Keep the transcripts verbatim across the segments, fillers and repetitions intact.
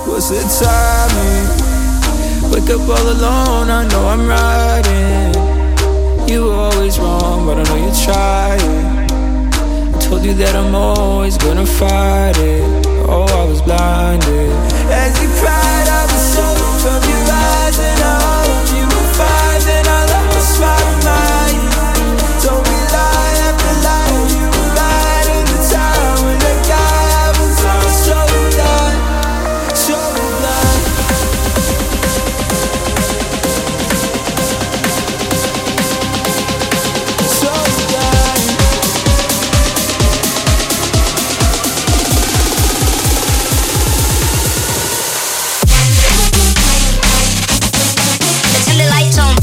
What's the timing? Wake up all alone, I know I'm riding. You were always wrong, but I know you're trying. I told you that I'm always gonna fight it. Oh, I was blinded. As you cried, I was so from your eyes, and I hope you were fine. Then I lost my mind. Told me lie after lie, you were right at the time when the guy I was on so blind, so blind. So blind. Turn the lights on.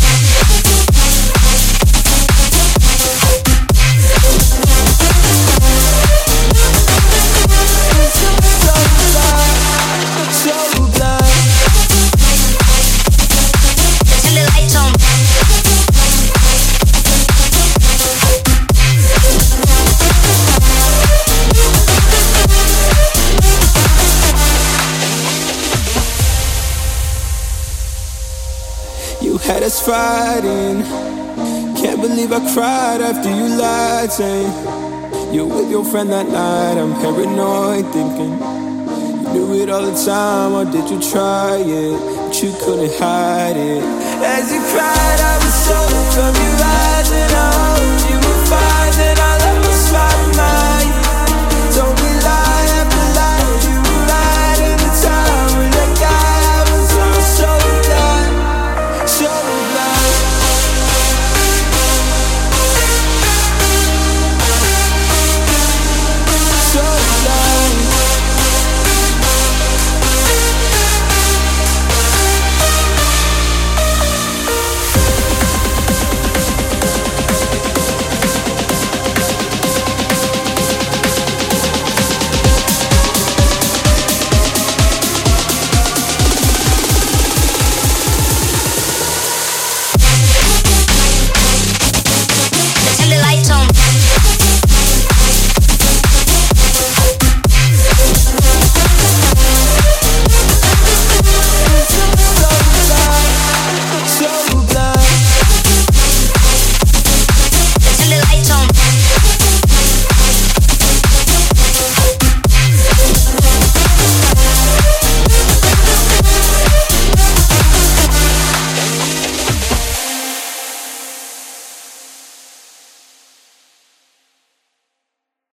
You had us fighting. Can't believe I cried after you lied, saying you're with your friend that night. I'm paranoid, thinking you knew it all the time, or did you try it? But you couldn't hide it. As you cried, I was so from your eyes, and I hope you were fine. Then I